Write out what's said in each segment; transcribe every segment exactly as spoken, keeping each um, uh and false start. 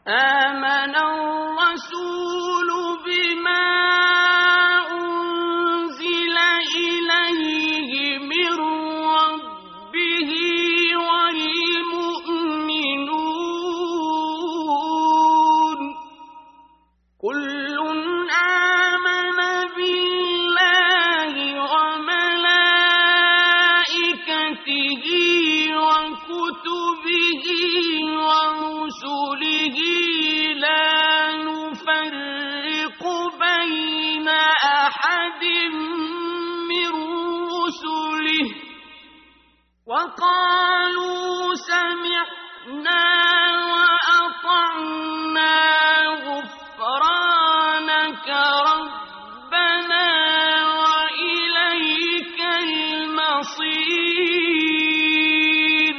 آمن الرسول بما أنزل إليه من ربه والمؤمنون كل آمن بالله وملائكته وكتبه ورسله لا نفرق بين أحد من رسله وقالوا سمعنا وأطعنا غفرانك ربنا وإليك المصير.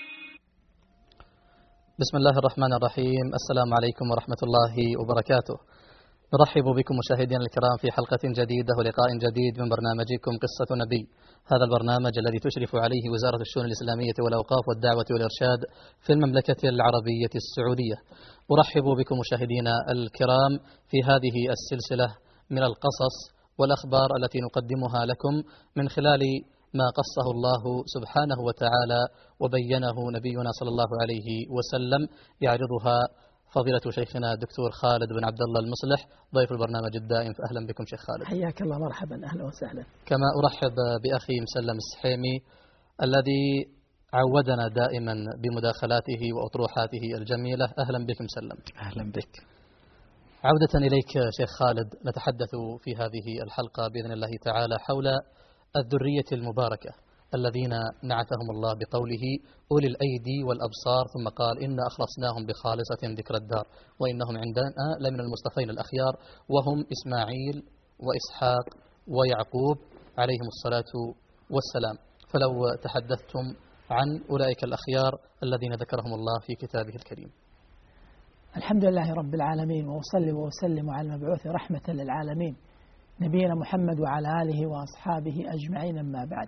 بسم الله الرحمن الرحيم. السلام عليكم ورحمة الله وبركاته. نرحب بكم مشاهدينا الكرام في حلقة جديدة ولقاء جديد من برنامجكم قصة نبي، هذا البرنامج الذي تشرف عليه وزارة الشؤون الإسلامية والأوقاف والدعوة والإرشاد في المملكة العربية السعودية. أرحب بكم مشاهدينا الكرام في هذه السلسلة من القصص والأخبار التي نقدمها لكم من خلال ما قصه الله سبحانه وتعالى وبينه نبينا صلى الله عليه وسلم، يعرضها فضيلة شيخنا الدكتور خالد بن عبد الله المصلح ضيف البرنامج الدائم، فأهلا بكم شيخ خالد. حياك الله، مرحبا، أهلا وسهلا. كما أرحب بأخي مسلم السحيمي الذي عودنا دائما بمداخلاته وأطروحاته الجميلة. أهلا بك مسلم. أهلا بك. عودة إليك شيخ خالد، نتحدث في هذه الحلقة بإذن الله تعالى حول الذرية المباركة الذين نعتهم الله بقوله أولي الأيدي والأبصار، ثم قال إنا أخلصناهم بخالصة ذكر الدار وإنهم عندنا لمن المصطفين الأخيار، وهم إسماعيل وإسحاق ويعقوب عليهم الصلاة والسلام. فلو تحدثتم عن أولئك الأخيار الذين ذكرهم الله في كتابه الكريم. الحمد لله رب العالمين، وأصلي وأسلم على المبعوث رحمة للعالمين نبينا محمد وعلى آله وأصحابه أجمعين، أما بعد.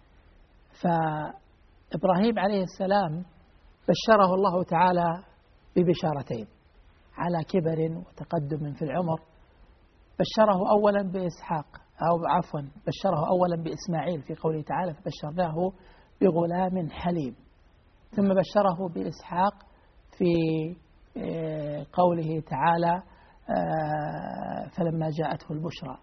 فإبراهيم عليه السلام بشره الله تعالى ببشارتين على كبر وتقدم في العمر. بشره أولا بإسحاق، أو عفوا بشره أولا بإسماعيل في قوله تعالى فبشرناه بغلام حليم، ثم بشره بإسحاق في قوله تعالى فلما جاءته البشرى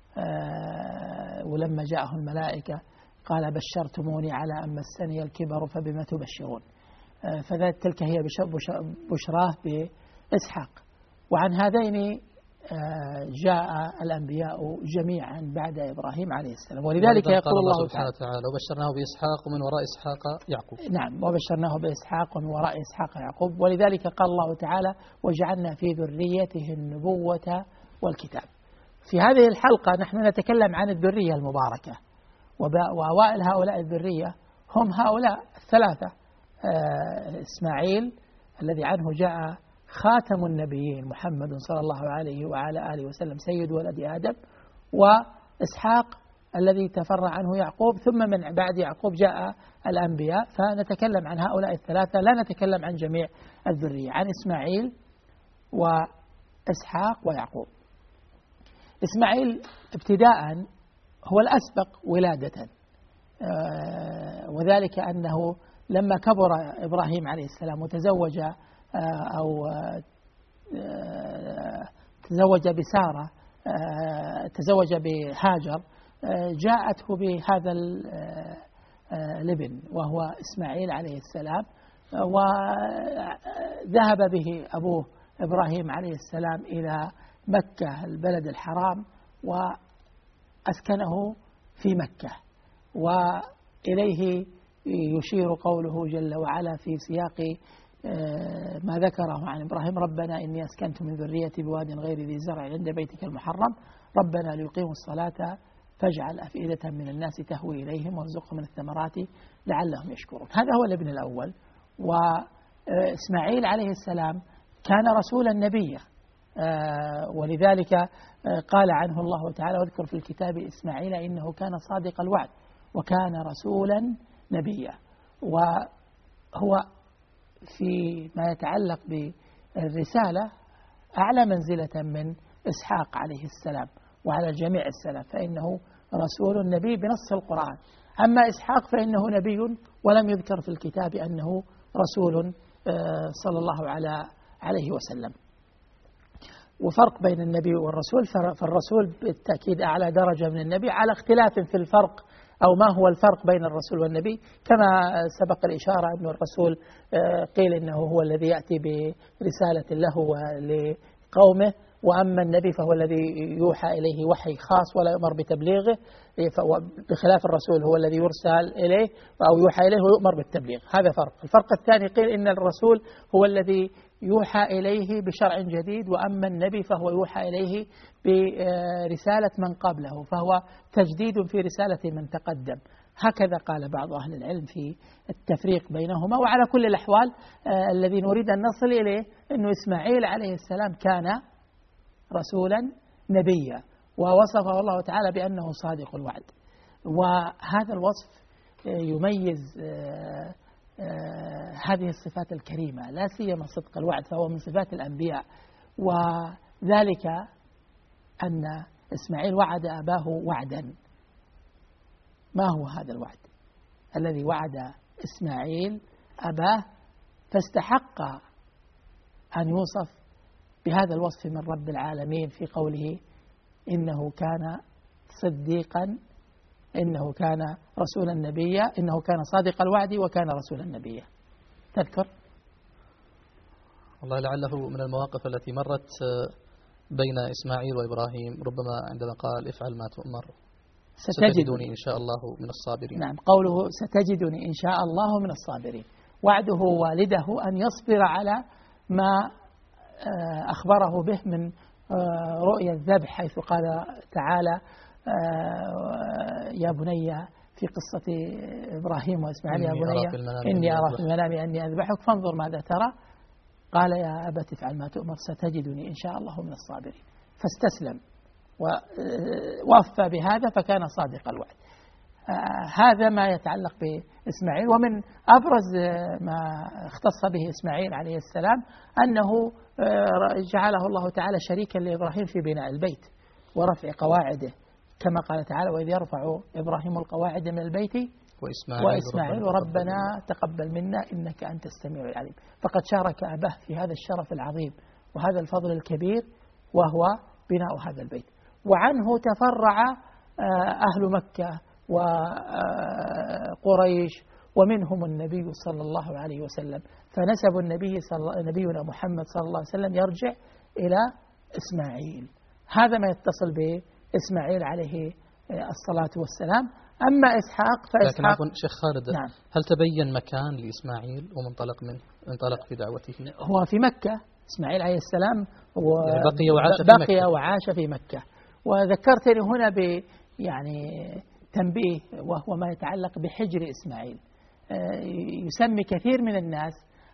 ولما جاءه الملائكة قال بشرتموني على أن مسني الكبر فبما تبشرون. فذات تلك هي بشراه بإسحاق. وعن هذين جاء الأنبياء جميعا بعد إبراهيم عليه السلام، ولذلك يقول الله سبحانه وتعالى وبشرناه بإسحاق ومن وراء إسحاق يعقوب. نعم، وبشرناه بإسحاق ومن وراء إسحاق يعقوب. ولذلك قال الله تعالى وجعلنا في ذريته النبوة والكتاب. في هذه الحلقة نحن نتكلم عن الذرية المباركة، وأوائل هؤلاء الذرية هم هؤلاء الثلاثة: إسماعيل الذي عنه جاء خاتم النبيين محمد صلى الله عليه وعلى آله وسلم سيد ولد آدم، وإسحاق الذي تفرع عنه يعقوب، ثم من بعد يعقوب جاء الأنبياء. فنتكلم عن هؤلاء الثلاثة، لا نتكلم عن جميع الذرية، عن إسماعيل وإسحاق ويعقوب. إسماعيل ابتداء هو الأسبق ولادة، وذلك أنه لما كبر إبراهيم عليه السلام وتزوج أو تزوج بسارة، تزوج بهاجر، جاءته بهذا الابن وهو إسماعيل عليه السلام، وذهب به أبوه إبراهيم عليه السلام إلى مكة البلد الحرام وأسكنه في مكة. وإليه يشير قوله جل وعلا في سياق ما ذكره عن إبراهيم ربنا إني أسكنت من ذريتي بواد غير ذي زرع عند بيتك المحرم ربنا ليقيموا الصلاة فاجعل أفئدة من الناس تهوي إليهم وارزقهم من الثمرات لعلهم يشكرون. هذا هو الابن الأول. وإسماعيل عليه السلام كان رسولا نبيا، ولذلك قال عنه الله تعالى واذكر في الكتاب إسماعيل إنه كان صادق الوعد وكان رسولا نبيا. وهو فيما يتعلق الرسالة أعلى منزلة من إسحاق عليه السلام وعلى جميع السلف، فإنه رسول نبي بنص القرآن. أما إسحاق فإنه نبي ولم يذكر في الكتاب أنه رسول صلى الله عليه وسلم. وفرق بين النبي والرسول، فالرسول بالتأكيد أعلى درجة من النبي، على اختلاف في الفرق أو ما هو الفرق بين الرسول والنبي. كما سبق الإشارة أن الرسول قيل إنه هو الذي يأتي برسالة له ولقومه، وأما النبي فهو الذي يوحى إليه وحي خاص ولا يؤمر بتبليغه، بخلاف الرسول هو الذي يرسل إليه أو يوحى إليه ويؤمر بالتبليغ. هذا فرق. الفرق الثاني قيل إن الرسول هو الذي يوحى إليه بشرع جديد، وأما النبي فهو يوحى إليه برسالة من قبله، فهو تجديد في رسالة من تقدم. هكذا قال بعض أهل العلم في التفريق بينهما. وعلى كل الأحوال الذي نريد أن نصل إليه أنه إسماعيل عليه السلام كان رسولا نبيا، ووصفه الله تعالى بأنه صادق الوعد. وهذا الوصف يميز هذه الصفات الكريمة، لا سيما صدق الوعد، فهو من صفات الأنبياء. وذلك أن إسماعيل وعد أباه وعدا. ما هو هذا الوعد الذي وعد إسماعيل أباه فاستحق أن يوصف بهذا الوصف من رب العالمين في قوله إنه كان صديقا، إنه كان رسولا نبيا، إنه كان صادق الوعد وكان رسولا نبيا. تذكر؟ والله لعله من المواقف التي مرت بين إسماعيل وإبراهيم، ربما عندما قال افعل ما تؤمر ستجدني إن شاء الله من الصابرين. نعم، قوله ستجدني إن شاء الله من الصابرين، وعده والده أن يصبر على ما أخبره به من رؤيا الذبح، حيث قال تعالى يا بني في قصة إبراهيم وإسماعيل يا بني إني أرى في المنام أني أذبحك فانظر ماذا ترى، قال يا أبت افعل ما تؤمر ستجدني إن شاء الله من الصابرين، فاستسلم ووفى بهذا فكان صادق الوعد. هذا ما يتعلق بإسماعيل. ومن أبرز ما اختص به إسماعيل عليه السلام أنه جعله الله تعالى شريكا لإبراهيم في بناء البيت ورفع قواعده، كما قال تعالى وإذ يرفع إبراهيم القواعد من البيت وإسماعيل, وإسماعيل ربنا تقبل منا إنك أنت السميع العليم. فقد شارك أباه في هذا الشرف العظيم وهذا الفضل الكبير وهو بناء هذا البيت. وعنه تفرع أهل مكة وقريش ومنهم النبي صلى الله عليه وسلم، فنسب النبي صلى نبينا محمد صلى الله عليه وسلم يرجع إلى إسماعيل. هذا ما يتصل بإسماعيل عليه الصلاة والسلام. أما إسحاق فإسحاق شيخ خالد، نعم. هل تبين مكان لإسماعيل ومنطلق منه انطلق في دعوته؟ هو في مكة. إسماعيل عليه السلام يعني بقي وعاش في بقي مكة. وعاش في مكة. وذكرتني هنا ب يعني تنبيه، وهو ما يتعلق بحجر إسماعيل. يسمي كثير من الناس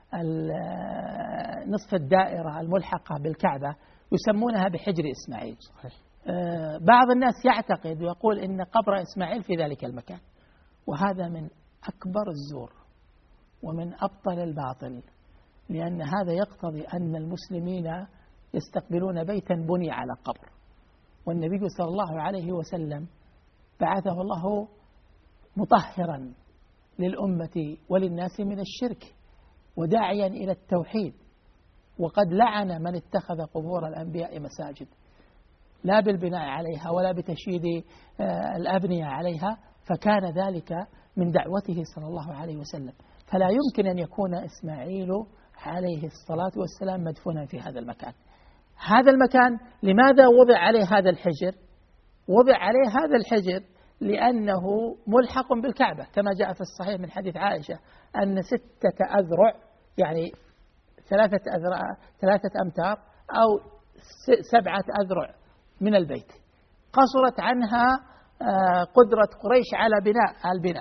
نصف الدائرة الملحقة بالكعبة يسمونها بحجر إسماعيل. صحيح. بعض الناس يعتقد ويقول إن قبر إسماعيل في ذلك المكان، وهذا من أكبر الزور ومن أبطل الباطل، لأن هذا يقتضي أن المسلمين يستقبلون بيتا بني على قبر، والنبي صلى الله عليه وسلم بعثه الله مطهرا للأمة وللناس من الشرك وداعيا إلى التوحيد، وقد لعن من اتخذ قبور الأنبياء مساجد، لا بالبناء عليها ولا بتشييد الأبنية عليها، فكان ذلك من دعوته صلى الله عليه وسلم. فلا يمكن أن يكون إسماعيل عليه الصلاة والسلام مدفونا في هذا المكان. هذا المكان لماذا وضع عليه هذا الحجر؟ وضع عليه هذا الحجر لأنه ملحق بالكعبة، كما جاء في الصحيح من حديث عائشة أن ستة أذرع يعني ثلاثة أذرع ثلاثة أمتار أو سبعة أذرع من البيت قصرت عنها قدرة قريش على بناء البناء،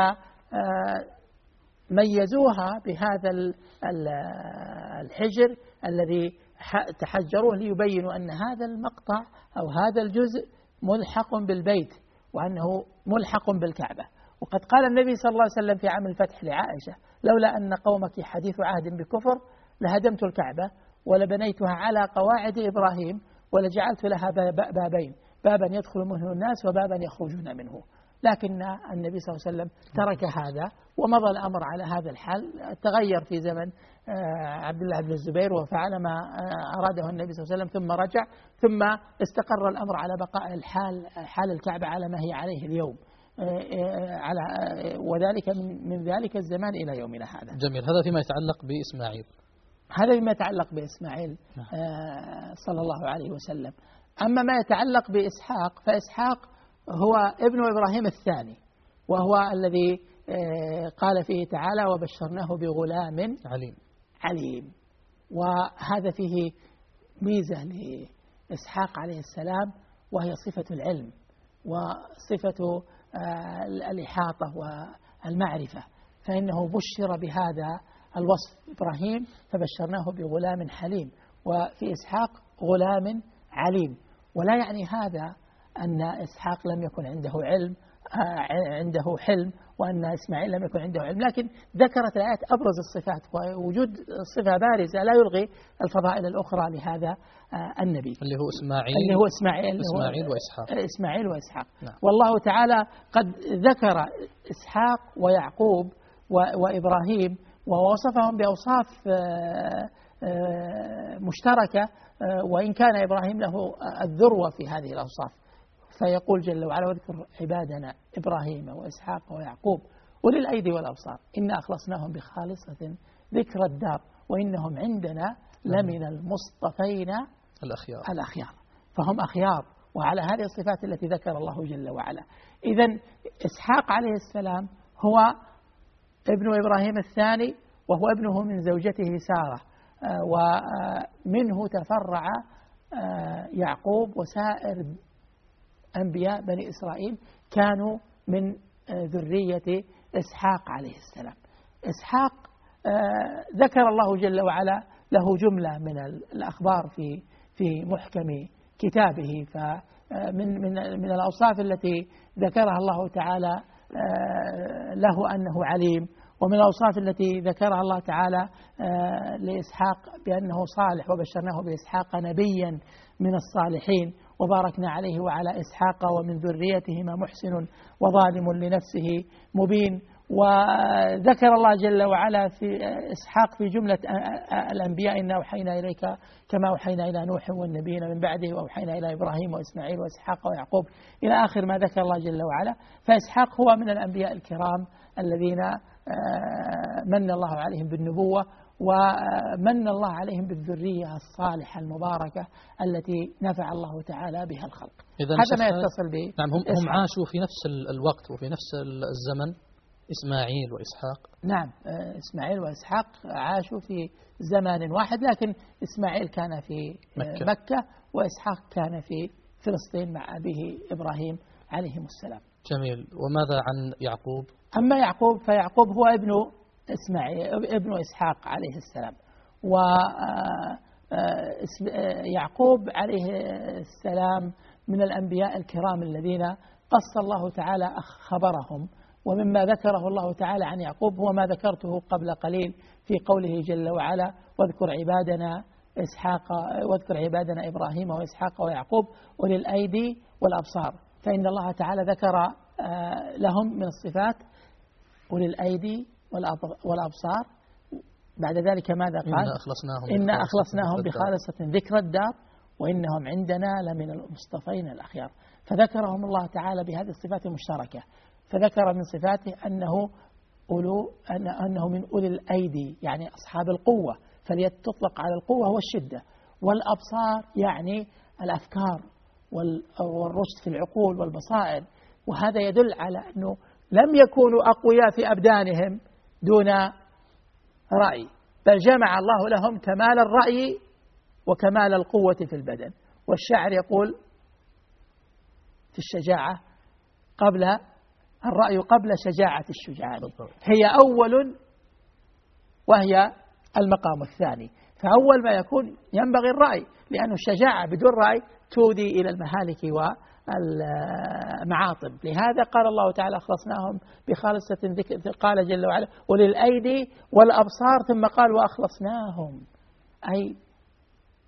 فميزوها بهذا الحجر الذي تحجروه ليبينوا أن هذا المقطع أو هذا الجزء ملحق بالبيت وأنه ملحق بالكعبة. وقد قال النبي صلى الله عليه وسلم في عام الفتح لعائشة لولا أن قومك حديث عهد بكفر لهدمت الكعبة ولبنيتها على قواعد إبراهيم ولجعلت لها بابين، بابا يدخل منه الناس وبابا يخرجون منه. لكن النبي صلى الله عليه وسلم ترك هذا ومضى الأمر على هذا الحال. تغير في زمن عبد الله بن الزبير وفعل ما أراده النبي صلى الله عليه وسلم ثم رجع، ثم استقر الأمر على بقاء الحال حال الكعبة على ما هي عليه اليوم، على وذلك من, من ذلك الزمان إلى يومنا هذا. جميل. هذا فيما يتعلق بإسماعيل. هذا فيما يتعلق بإسماعيل صلى الله عليه وسلم. أما ما يتعلق بإسحاق فإسحاق هو ابن إبراهيم الثاني، وهو الذي قال فيه تعالى وبشرناه بغلام عليم عليم. وهذا فيه ميزة لإسحاق عليه السلام، وهي صفة العلم وصفة الإحاطة والمعرفة، فإنه بشر بهذا الوصف إبراهيم فبشرناه بغلام حليم، وفي إسحاق غلام عليم. ولا يعني هذا أن إسحاق لم يكن عنده علم عنده حلم وأن إسماعيل لم يكن عنده علم، لكن ذكرت الآيات أبرز الصفات، ووجود صفة بارزة لا يلغي الفضائل الأخرى لهذا النبي اللي هو إسماعيل اللي هو إسماعيل, إسماعيل وإسحاق إسماعيل وإسحاق نعم. والله والله تعالى قد ذكر إسحاق ويعقوب وإبراهيم ووصفهم بأوصاف مشتركة، وإن كان إبراهيم له الذروة في هذه الأوصاف. فيقول جل وعلا واذكر عبادنا إبراهيم وإسحاق ويعقوب أولي الأيدي والأبصار إنا أخلصناهم بخالصة ذكر الدار وإنهم عندنا لمن المصطفين الأخيار الأخيار. فهم أخيار وعلى هذه الصفات التي ذكر الله جل وعلا. إذن إسحاق عليه السلام هو ابن إبراهيم الثاني، وهو ابنه من زوجته سارة، ومنه تفرع يعقوب وسائر أنبياء بني إسرائيل كانوا من ذرية إسحاق عليه السلام. إسحاق ذكر الله جل وعلا له جملة من الأخبار في في محكم كتابه، فمن من من الأوصاف التي ذكرها الله تعالى له أنه عليم، ومن الأوصاف التي ذكرها الله تعالى لإسحاق بأنه صالح وبشرناه بإسحاق نبيا من الصالحين وباركنا عليه وعلى إسحاق ومن ذريتهما محسن وظالم لنفسه مبين. وذكر الله جل وعلا في إسحاق في جملة الأنبياء إنا أوحينا إليك كما أوحينا إلى نوح والنبيين من بعده وأوحينا إلى إبراهيم وإسماعيل وإسحاق ويعقوب إلى آخر ما ذكر الله جل وعلا. فإسحاق هو من الأنبياء الكرام الذين من الله عليهم بالنبوة، ومن الله عليهم بالذرية الصالحة المباركة التي نفع الله تعالى بها الخلق. هذا ما يتصل به. نعم هم, هم عاشوا في نفس الوقت وفي نفس الزمن إسماعيل وإسحاق. نعم إسماعيل وإسحاق عاشوا في زمان واحد، لكن إسماعيل كان في مكة, مكة وإسحاق كان في فلسطين مع أبيه إبراهيم عليهم السلام. جميل. وماذا عن يعقوب؟ أما يعقوب فيعقوب هو ابن إسماعيل ابن إسحاق عليه السلام. ويعقوب عليه السلام من الأنبياء الكرام الذين قص الله تعالى خبرهم، ومما ذكره الله تعالى عن يعقوب هو ما ذكرته قبل قليل في قوله جل وعلا واذكر عبادنا إسحاق واذكر عبادنا إبراهيم وإسحاق ويعقوب أولي الأيدي والأبصار. فإن الله تعالى ذكر لهم من الصفات أولي الأيدي والأبصار. بعد ذلك ماذا قال؟ إنا أخلصناهم, إنا أخلصناهم بخالصة ذكر الدار وإنهم عندنا لمن المصطفين الأخيار. فذكرهم الله تعالى بهذه الصفات المشتركة. فذكر من صفاته أنه أولو أنه من أولي الأيدي يعني أصحاب القوة، فاليد تطلق على القوة والشدة، والأبصار يعني الأفكار والرشد في العقول والبصائر. وهذا يدل على أنه لم يكونوا أقوياء في أبدانهم دون رأي، بل جمع الله لهم كمال الرأي وكمال القوة في البدن. والشاعر يقول في الشجاعة قبل الرأي قبل شجاعة الشجعان، هي أول وهي المقام الثاني. فأول ما يكون ينبغي الرأي، لأن الشجاعة بدون رأي تودي إلى المهالك والمعاطب. لهذا قال الله تعالى أخلصناهم بخالصة ذكر، قال جل وعلا وللأيدي والأبصار، ثم قال وأخلصناهم، أي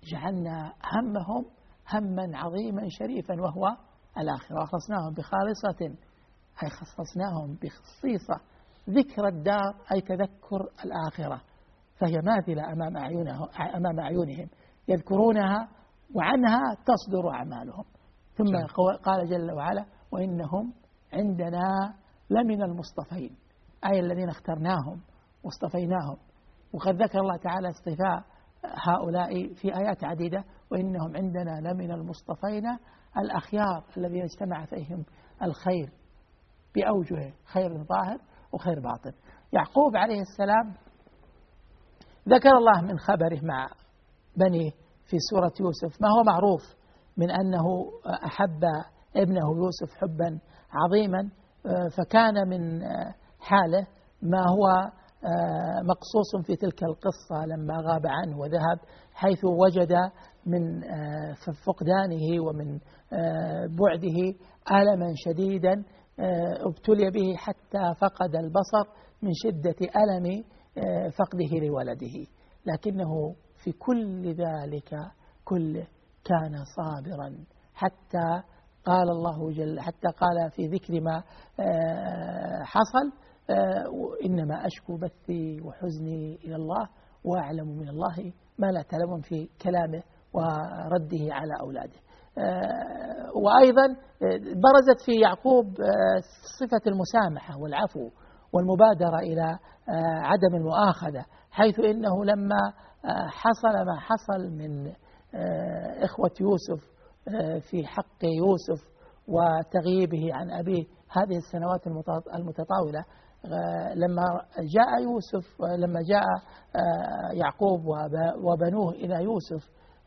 جعلنا همهم هما عظيما شريفا وهو الآخرة، وخصناهم بخالصة أي خصصناهم بخصيصة ذكر الدار أي تذكر الآخرة، فهي ماثلة أمام أعينهم, أمام أعينهم يذكرونها وعنها تصدر أعمالهم. ثم قال جل وعلا وإنهم عندنا لمن المصطفين أي الذين اخترناهم واصطفيناهم. وقد ذكر الله تعالى اصطفاء هؤلاء في آيات عديدة، وإنهم عندنا لمن المصطفين الأخيار الذين اجتمع فيهم الخير بأوجه، خير ظاهر وخير باطن. يعقوب عليه السلام ذكر الله من خبره مع بنيه في سورة يوسف ما هو معروف من أنه أحب ابنه يوسف حبا عظيما، فكان من حاله ما هو مقصوص في تلك القصة لما غاب عنه وذهب، حيث وجد من فقدانه ومن بعده ألما شديدا ابتلي به حتى فقد البصر من شدة ألم فقده لولده، لكنه في كل ذلك كله كان صابرا حتى قال الله جل حتى قال في ذكر ما حصل إنما أشكو بثي وحزني إلى الله وأعلم من الله ما لا تعلمون في كلامه ورده على أولاده. وأيضا برزت في يعقوب صفة المسامحة والعفو والمبادرة إلى عدم المؤاخذة، حيث إنه لما حصل ما حصل من إخوة يوسف في حق يوسف وتغييبه عن أبيه هذه السنوات المتطاولة، لما جاء يوسف لما جاء يعقوب وبنوه إلى يوسف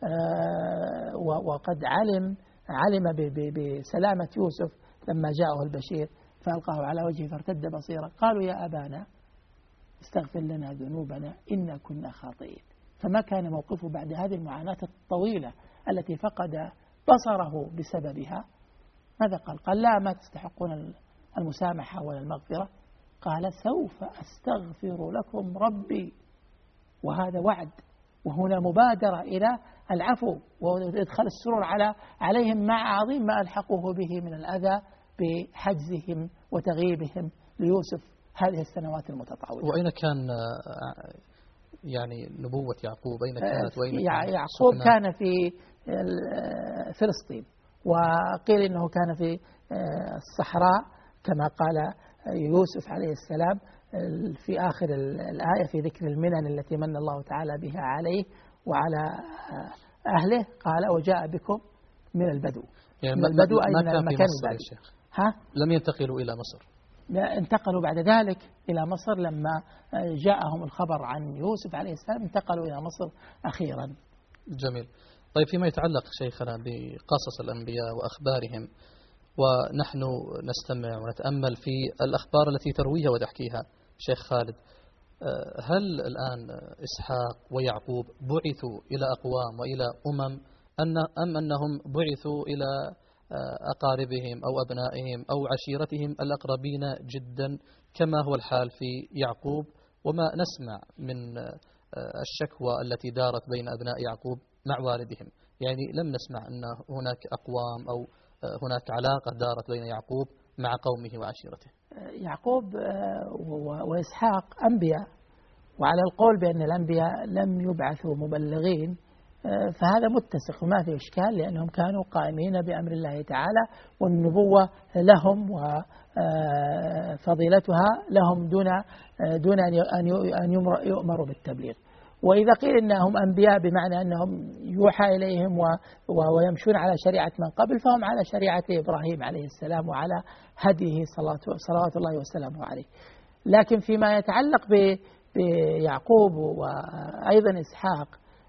وقد علم علم بسلامة يوسف لما جاءه البشير فألقاه على وجهه فارتد بصيرا، قالوا يا أبانا استغفر لنا ذنوبنا إنا كنا خاطئين. فما كان موقفه بعد هذه المعاناة الطويلة التي فقد بصره بسببها؟ ماذا قال؟ قال لا ما تستحقون المسامحة ولا المغفرة، قال سوف أستغفر لكم ربي، وهذا وعد وهنا مبادرة إلى العفو وإدخال السرور على عليهم مع عظيم ما ألحقوه به من الأذى بحجزهم وتغييبهم ليوسف هذه السنوات المتطاولة. وأين كان يعني نبوة يعقوب؟ أين كانت وأين كانت؟ يعقوب كان في فلسطين، وقيل إنه كان في الصحراء كما قال يوسف عليه السلام في آخر الآية في ذكر المنن التي من الله تعالى بها عليه وعلى أهله، قال وجاء بكم من البدو. يعني من البدو أي من المكان البعيد. ها؟ لم ينتقلوا إلى مصر؟ لا، انتقلوا بعد ذلك إلى مصر لما جاءهم الخبر عن يوسف عليه السلام انتقلوا إلى مصر أخيرا. جميل. طيب فيما يتعلق شيخنا بقصص الأنبياء وأخبارهم، ونحن نستمع ونتأمل في الأخبار التي ترويها وتحكيها شيخ خالد، هل الآن إسحاق ويعقوب بعثوا إلى أقوام وإلى أمم أم أنهم بعثوا إلى أقاربهم أو أبنائهم أو عشيرتهم الأقربين جدا كما هو الحال في يعقوب؟ وما نسمع من الشكوى التي دارت بين أبناء يعقوب مع والدهم، يعني لم نسمع أن هناك أقوام أو هناك علاقة دارت بين يعقوب مع قومه وعشيرته. يعقوب وإسحاق أنبياء، وعلى القول بأن الأنبياء لم يبعثوا مبلغين فهذا متسق وما في إشكال، لأنهم كانوا قائمين بأمر الله تعالى والنبوة لهم وفضيلتها لهم دون دون أن يؤمروا بالتبليغ. وإذا قيل إنهم أنبياء بمعنى أنهم يوحى إليهم ويمشون على شريعة من قبل، فهم على شريعة إبراهيم عليه السلام وعلى هديه صلوات الله وسلامه عليه. لكن فيما يتعلق بيعقوب وأيضا إسحاق،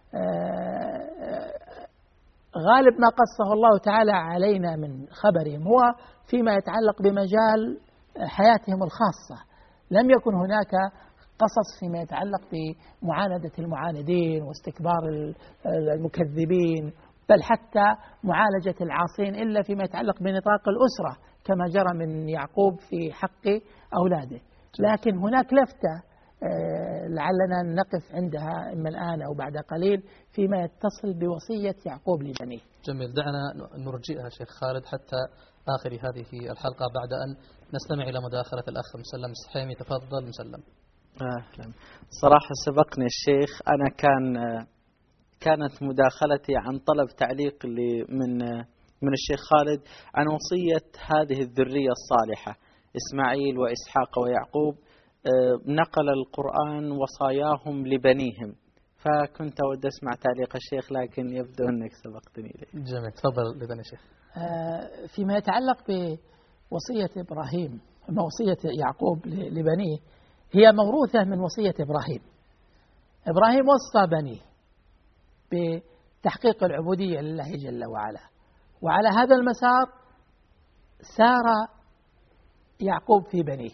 غالب ما قصه الله تعالى علينا من خبرهم هو فيما يتعلق بمجال حياتهم الخاصة، لم يكن هناك قصص فيما يتعلق بمعاندة المعاندين واستكبار المكذبين، بل حتى معالجة العاصين إلا فيما يتعلق بنطاق الأسرة كما جرى من يعقوب في حق أولاده. لكن هناك لفتة لعلنا نقف عندها إما الآن أو بعد قليل فيما يتصل بوصية يعقوب لبنيه. جميل، دعنا نرجئها شيخ خالد حتى آخر هذه الحلقة بعد أن نستمع إلى مداخلة الأخ مسلم السحيمي. تفضل مسلم. أهلا. صراحة سبقني الشيخ، أنا كان كانت مداخلتي عن طلب تعليق من من الشيخ خالد عن وصية هذه الذرية الصالحة إسماعيل وإسحاق ويعقوب. نقل القرآن وصاياهم لبنيهم، فكنت أود أسمع تعليق الشيخ لكن يبدو أنك سبقتني إليه. جميل، تفضل لبني الشيخ. فيما يتعلق بوصية إبراهيم، وصية يعقوب لبنيه، هي موروثة من وصية إبراهيم. إبراهيم وصى بنيه بتحقيق العبودية لله جل وعلا، وعلى هذا المسار سار يعقوب في بنيه.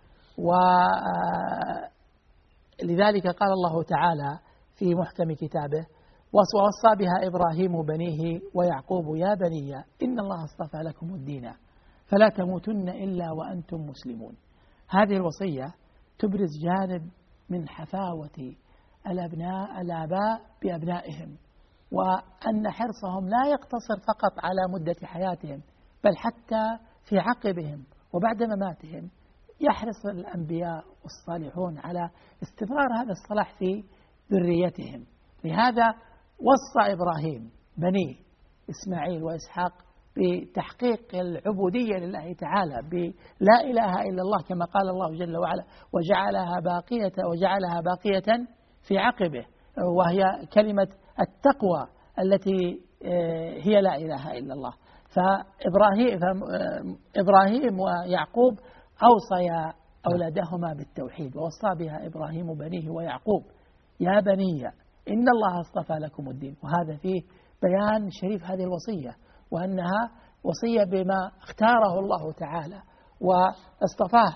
ولذلك قال الله تعالى في محكم كتابه: ووصى بها إبراهيم بنيه ويعقوب يا بني إن الله اصطفى لكم الدين فلا تموتن إلا وأنتم مسلمون. هذه الوصية تبرز جانب من حفاوة الأبناء الآباء بأبنائهم، وأن حرصهم لا يقتصر فقط على مدة حياتهم، بل حتى في عقبهم وبعد مماتهم يحرص الأنبياء والصالحون على استمرار هذا الصلاح في ذريتهم. لهذا وصى إبراهيم بنيه إسماعيل وإسحاق بتحقيق العبودية لله تعالى بلا إله إلا الله، كما قال الله جل وعلا: وجعلها باقية وجعلها باقية في عقبه، وهي كلمة التقوى التي هي لا إله إلا الله. فإبراهيم إبراهيم ويعقوب أوصيا أولادهما بالتوحيد، ووصى بها إبراهيم بنيه ويعقوب يا بني إن الله اصطفى لكم الدين. وهذا فيه بيان شريف هذه الوصية، وأنها وصية بما اختاره الله تعالى واصطفاه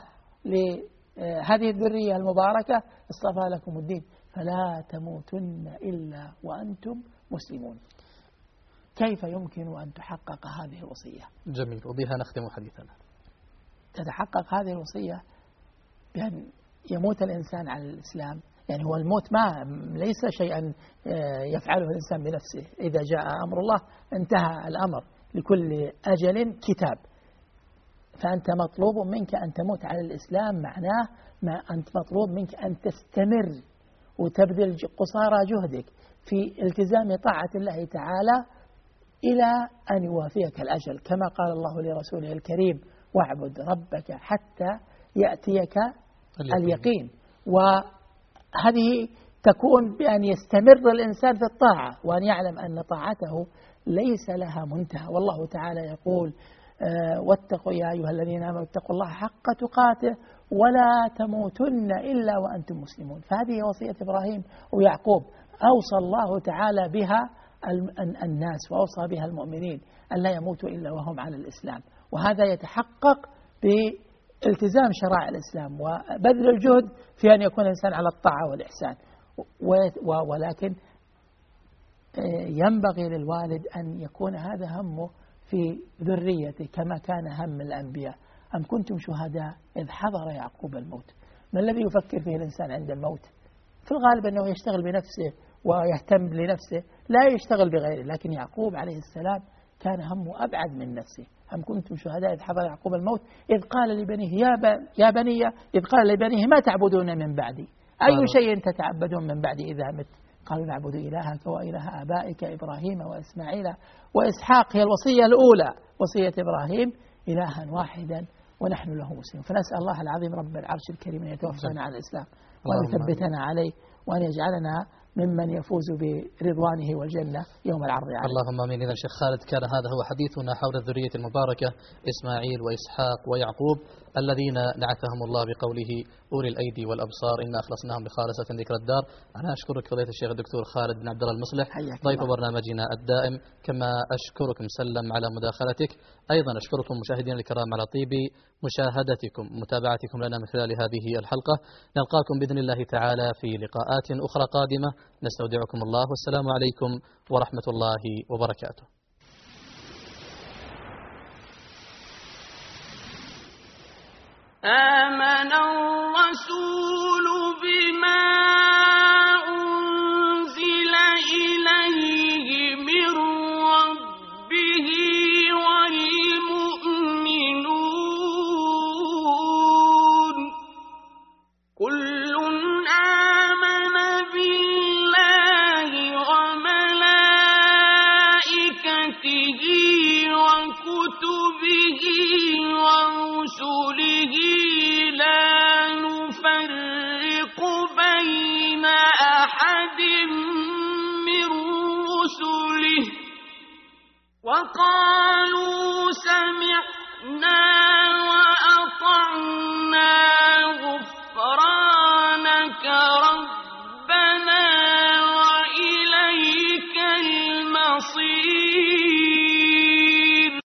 لهذه الذرية المباركة. اصطفى لكم الدين فلا تموتن إلا وأنتم مسلمون. كيف يمكن أن تحقق هذه الوصية؟ جميل، وبها نختم حديثنا. تتحقق هذه الوصية بأن يموت الإنسان على الإسلام. يعني هو الموت ما ليس شيئا يفعله الإنسان بنفسه، إذا جاء أمر الله انتهى الأمر، لكل أجل كتاب. فأنت مطلوب منك أن تموت على الإسلام، معناه ما أنت مطلوب منك أن تستمر وتبذل قصارى جهدك في التزام طاعة الله تعالى إلى أن يوافيك الأجل، كما قال الله لرسوله الكريم: واعبد ربك حتى يأتيك اليقين. وهذه تكون بأن يستمر الإنسان في الطاعة، وأن يعلم أن طاعته ليس لها منتهى. والله تعالى يقول: آه واتقوا يا أيها الذين آمنوا اتقوا الله حق تقاته ولا تموتن إلا وأنتم مسلمون. فهذه وصية إبراهيم ويعقوب، أوصى الله تعالى بها الناس وأوصى بها المؤمنين أن لا يموتوا إلا وهم على الإسلام. وهذا يتحقق بالتزام شرائع الإسلام وبذل الجهد في أن يكون الإنسان على الطاعة والإحسان. ولكن ينبغي للوالد أن يكون هذا همه في ذريته كما كان هم الأنبياء. أم كنتم شهداء إذ حضر يعقوب الموت؟ ما الذي يفكر فيه الإنسان عند الموت؟ في الغالب أنه يشتغل بنفسه ويهتم لنفسه، لا يشتغل بغيره. لكن يعقوب عليه السلام كان همه أبعد من نفسه. أم كنتم شهداء إذ حضر يعقوب الموت إذ قال لبنيه يا, يا بني إذ قال لبنيه ما تعبدون من بعدي، أي شيء تتعبدون من بعدي إذا مت؟ قالوا نعبد إلهك وإله آبائك إبراهيم وإسماعيل وإسحاق. هي الوصية الأولى وصية إبراهيم: إلها واحدا ونحن له مسلمون. فنسأل الله العظيم رب العرش الكريم أن يتوفانا على الإسلام وأن يثبتنا عليه وأن يجعلنا ممن يفوز برضوانه والجنة يوم العرض عليه. اللهم آمين. إذا شيخ خالد كان هذا هو حديثنا حول الذرية المباركة إسماعيل وإسحاق ويعقوب الذين نعتهم الله بقوله أولي الأيدي والأبصار إنا أخلصناهم بخالصة ذكر الدار. أنا أشكرك فضيلة الشيخ الدكتور خالد بن عبد الله المصلح ضيف برنامجنا الدائم، كما أشكرك مسلم على مداخلتك. أيضا أشكركم مشاهدينا الكرام على طيب مشاهدتكم متابعتكم لنا من خلال هذه الحلقة. نلقاكم بإذن الله تعالى في لقاءات أخرى قادمة. نستودعكم الله والسلام عليكم ورحمة الله وبركاته. آمن الرسول بما أنزل إليه من ربه والمؤمنون كل آمن بالله وملائكته وكتبه ورسله لا نفرق بين أحد من رسله وقالوا سمعنا